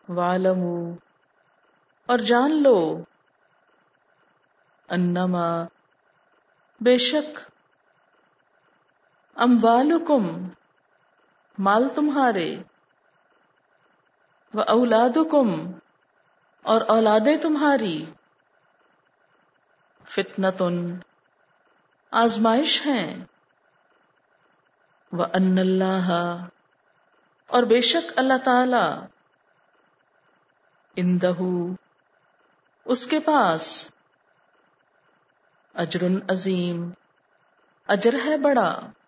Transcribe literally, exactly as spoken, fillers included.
वालमू, और जान लो, अन्नमा, बेशक, अम्वालुकुम, माल तुम्हारे, व औलादुकुम, और औलादे तुम्हारी, फितनतुन, आजमाइश हैं, व अन्नल्लाह, और बेशक अल्लाह ताला, इंदहू, उसके पास, अजरुन अजीम, अजर है बड़ा।